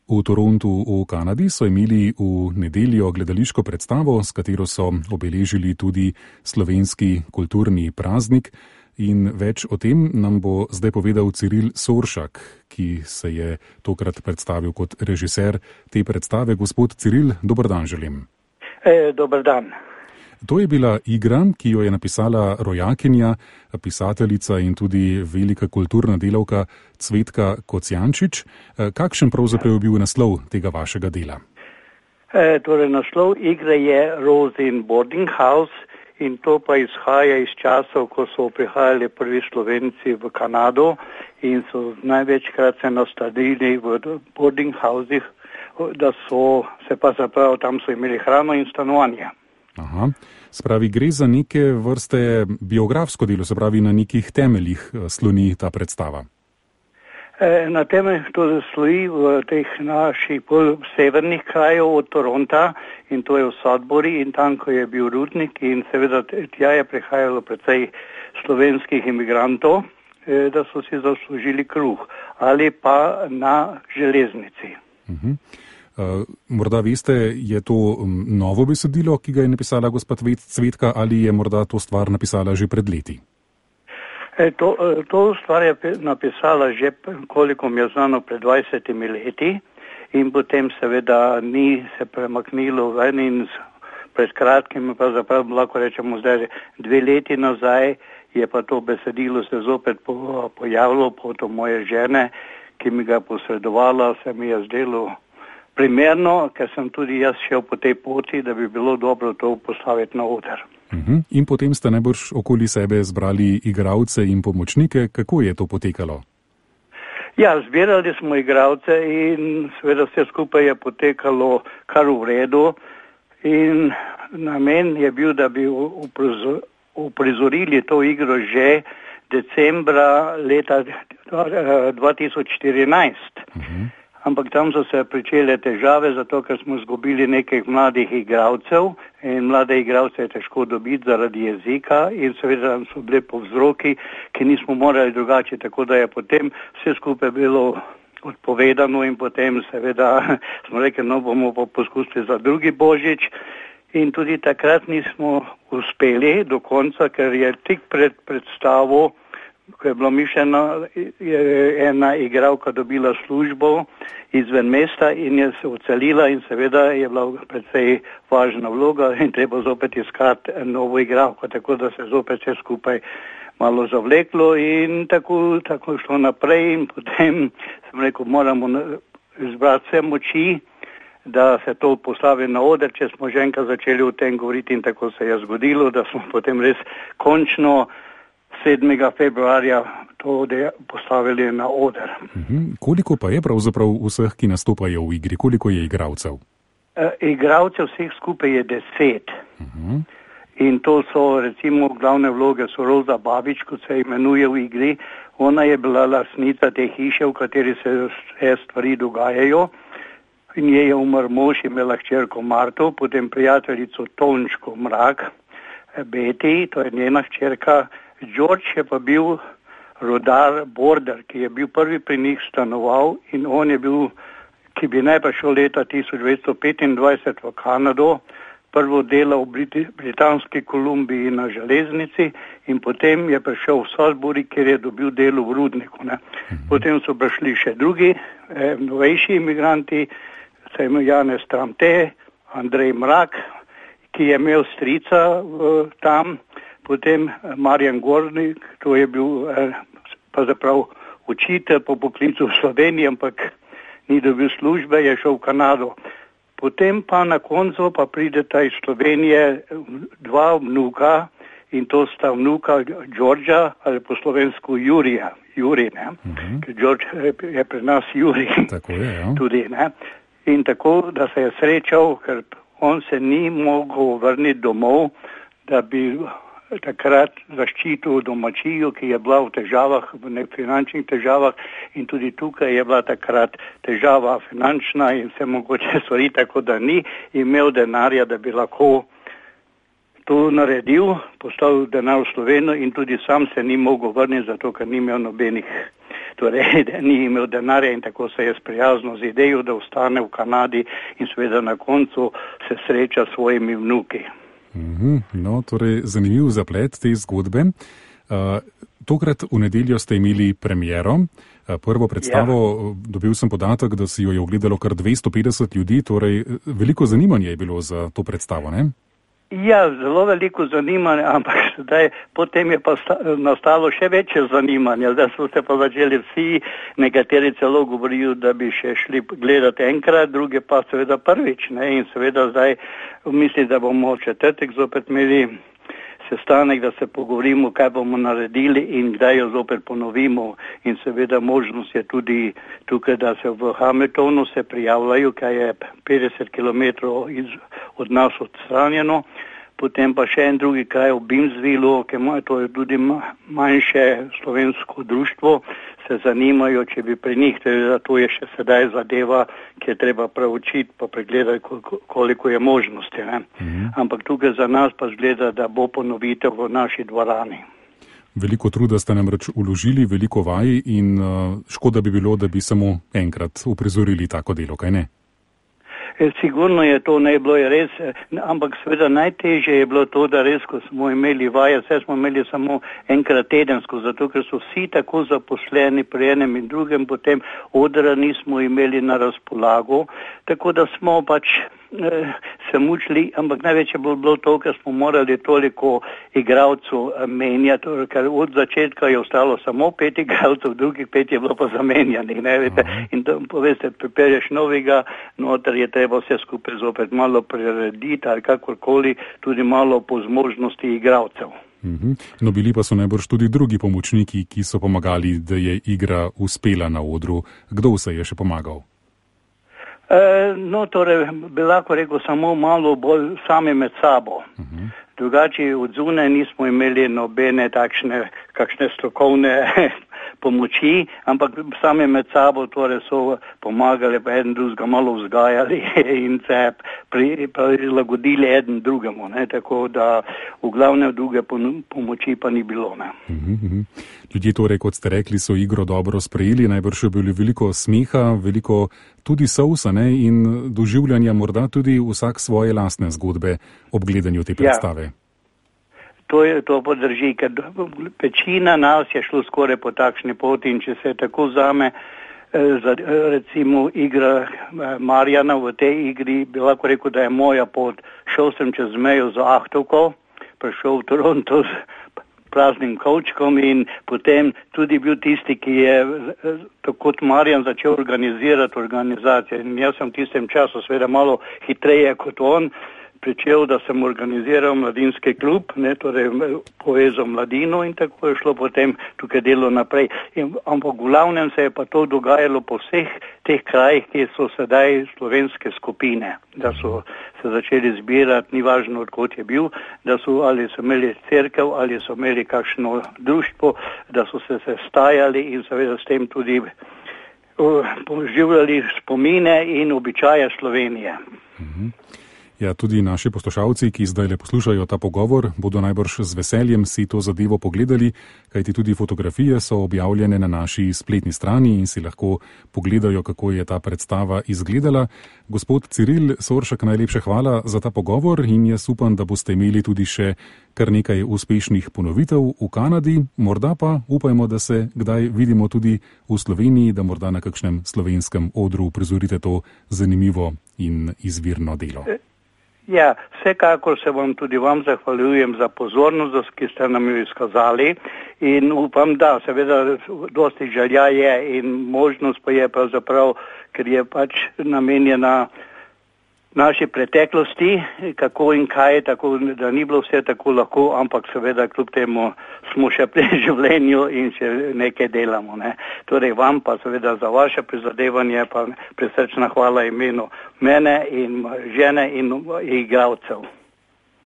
V Torontu v Kanadi so imeli v nedeljo gledališko predstavo, s katero so obeležili tudi slovenski kulturni praznik. In več o tem nam bo zdaj povedal Ciril Soršak, ki se je tokrat predstavil kot režiser te predstave. Gospod Ciril, dober dan želim. Dober dan. To je bila igra, ki jo je napisala rojakinja, pisateljica in tudi velika kulturna delavka Cvetka Kocijančič. Kakšen pravzaprav je bil naslov tega vašega dela? Torej, naslov igre je Rosin Boarding House in to pa izhaja iz časov, ko so prihajali prvi Slovenci v Kanado in so največkrat se nastanili v boarding houses, da so se pa zapravo tam so imeli hrano in stanovanje. Aha, spravi, gre za neke vrste biografsko delo, se pravi, na nekih temeljih sloni ta predstava. Na temeljih to sloni v teh naših bolj severnih krajev od Toronta in to je v Sudbury in tam, ko je bil rudnik in seveda tja je prihajalo precej slovenskih imigrantov, da so si zaslužili kruh ali pa na železnici. Morda veste, je to novo besedilo, ki ga je napisala gospa Cvetka, ali je morda to stvar napisala že pred leti? To stvar je napisala že, koliko mi je znano, pred 20 leti in potem seveda ni se premaknilo ven in pred kratkim, pravzaprav lahko rečemo zdaj 2 leti nazaj, je pa to besedilo se zopet pojavilo pod moje žene, ki mi ga posredovala, se mi je zdelo primerno, ker sem tudi jaz šel po tej poti, da bi bilo dobro to postaviti na oder. In potem ste najbrž okoli sebe zbrali igralce in pomočnike. Kako je to potekalo? Ja, zbirali smo igralce in seveda vse skupaj je potekalo kar v redu in namen je bil, da bi uprizorili to igro že decembra leta 2014. Ampak tam so se pričele težave, zato ker smo izgubili nekaj mladih igralcev in mlade igralce je težko dobiti zaradi jezika in seveda so bile povzroki, ki nismo morali drugače, tako da je potem vse skupaj bilo odpovedano in potem seveda smo rekli, no bomo pa poskusili za drugi božič in tudi takrat nismo uspeli do konca, ker je tik pred predstavo, ko je bilo mišljeno, je ena igralka dobila službo izven mesta in je se odselila in seveda je bila precej važna vloga in treba zopet iskati novo igralko, tako da se zopet vse skupaj malo zavleklo in tako šlo naprej in potem sem rekel, moramo izbrati vse moči, da se to postavi na oder, če smo že enkrat začeli o tem govoriti in tako se je zgodilo, da smo potem res končno 7. februarja to postavili na oder. Koliko pa je pravzaprav vseh, ki nastopajo v igri? Koliko je igralcev? Igralcev vseh skupaj je 10. In to so recimo glavne vloge so Roza Babič, kot se imenuje v igri. Ona je bila lastnica te hiše, v kateri se vse stvari dogajajo. In je umrl mož, imela hčerko Marto, potem prijateljico Tončko Mrak, Beti, to je njena hčerka. George je pa bil rodar Border, ki je bil prvi pri njih stanoval in on je bil, ki bi naj prišel leta 1925 v Kanado, prvo delal v Britanski Kolumbiji na železnici in potem je prišel v Sudbury, kjer je dobil delo v rudniku. Potem so prišli še drugi, novejši imigranti, se imel Janez Tramte, Andrej Mrak, ki je imel strica tam, potem Marjan Gornik, to je bil pravzaprav učitelj po poklicu v Sloveniji, ampak ni dobil službe, je šel v Kanado. Potem pa na koncu pa prideta iz Slovenije 2 vnuka in to sta vnuka Đorđa, ali po slovensko Jurija, ne? Ker George je pri nas Jurij. Tako je, ja. Tudi, ne? In tako, da se je srečal, ker on se ni mogel vrniti domov, da bi takrat zaščitil domačijo, ki je bila v težavah, v finančnih težavah in tudi tukaj je bila takrat težava finančna in vse mogoče stvari, tako da ni imel denarja, da bi lahko to naredil, postavil denar v Slovenijo in tudi sam se ni mogel vrniti, zato ker ni imel nobenih torej ni imel denarja in tako se je sprijazno z idejo, da ostane v Kanadi in seveda na koncu se sreča s svojimi vnuki. No, torej zanimiv zaplet te zgodbe. Tokrat v nedeljo ste imeli premiero. Prvo predstavo, dobil sem podatek, da si jo je ogledalo kar 250 ljudi, torej veliko zanimanje je bilo za to predstavo, ne? Ja, zelo veliko zanimanje, ampak zdaj potem je pa nastalo še večje zanimanje. Zdaj so se pa začeli vsi, nekateri celo govorijo, da bi še šli gledati enkrat, druge pa seveda prvič, ne? In seveda zdaj mislim, da bomo četrtek zopet imeli sestanek, da se pogovorimo, kaj bomo naredili in kdaj jo zopet ponovimo. In seveda možnost je tudi tukaj, da se v Hamiltonu se prijavljajo, kaj je 50 km od nas odstranjeno. Potem pa še en drugi kraj v Bimsvilu, to je tudi manjše slovensko društvo, se zanimajo, če bi pri njih, to je še sedaj zadeva, ki je treba preučiti pa pregledati, koliko je možnosti. Ne? Ampak tukaj za nas pa zgleda, da bo ponovitev v naši dvorani. Veliko truda ste namreč vložili, veliko vaj in škoda bi bilo, da bi samo enkrat uprizorili tako delo, kaj ne? Sigurno je to ne bilo res, ampak seveda najtežje je bilo to, da res, ko smo imeli vaje, vse smo imeli samo enkrat tedensko, zato ker so vsi tako zaposleni pri enem in drugem, potem odra nismo imeli na razpolago, tako da smo pač se mučili, ampak največje bo bilo to, ker smo morali toliko igralcev menjati, ker od začetka je ostalo samo 5 igralcev, drugih 5 je bilo pa zamenjanih, ne veste, in to poveste, pripelješ novega, noter je treba vse skupaj zopet malo prirediti ali kakorkoli, tudi malo po zmožnosti igralcev. No, bili pa so najbrž tudi drugi pomočniki, ki so pomagali, da je igra uspela na odru. Kdo vse je še pomagal? No, torej, bi lahko rekel samo malo bolj sami med sabo. Drugače od zunaj nismo imeli nobene takšne, kakšne strokovne pomoči, ampak sami med sabo torej so pomagali, pa eden drugega malo vzgajali in se prilagodili eden drugemu, ne, tako da v glavne druge pomoči pa ni bilo, ne. Ljudje torej, kot ste rekli, so igro dobro sprejeli, najbrž je bilo veliko smeha, veliko tudi sousa, ne, in doživljanja morda tudi vsak svoje lastne zgodbe ob gledanju te predstave. To podrži, ker večina nas je šlo skoraj po takšni poti in če se tako vzame, recimo igra Marjana v tej igri, bi lahko rekel, da je moja pot. Šel sem čez mejo za Ahtovko, prišel v Toronto s praznim kovčkom in potem tudi bil tisti, ki je kot Marjan začel organizirati organizacije. In jaz sem v tistem času seveda malo hitreje kot on, pričel, da sem organiziral mladinski klub, ne, torej povezal mladino in tako je šlo potem tukaj delo naprej. Ampak v glavnem se je pa to dogajalo po vseh teh krajih, ki so sedaj slovenske skupine, da so se začeli zbirati, ni važno odkot je bil, da so ali so imeli cerkev ali so imeli kakšno društvo, da so se sestajali in seveda s tem tudi poživljali spomine in običaje Slovenije. Ja, tudi naši poslušalci, ki zdaj le poslušajo ta pogovor, bodo najbrž z veseljem si to zadevo pogledali, kajti tudi fotografije so objavljene na naši spletni strani in si lahko pogledajo, kako je ta predstava izgledala. Gospod Ciril Soršak, najlepše hvala za ta pogovor in jaz upam, da boste imeli tudi še kar nekaj uspešnih ponovitev v Kanadi, morda pa upajmo, da se kdaj vidimo tudi v Sloveniji, da morda na kakšnem slovenskem odru prizorite to zanimivo in izvirno delo. Ja, vsekakor se tudi vam zahvaljujem za pozornost, ki ste nam jo izkazali in upam, da seveda dosti želja je in možnost pa je pravzaprav, ker je pač namenjena naši preteklosti, kako in kaj, tako da ni bilo vse tako lahko, ampak seveda kljub temu smo še pri življenju in še nekaj delamo. Ne. Torej vam pa seveda za vaše prizadevanje pa prisrčna hvala imenu mene in žene in igralcev.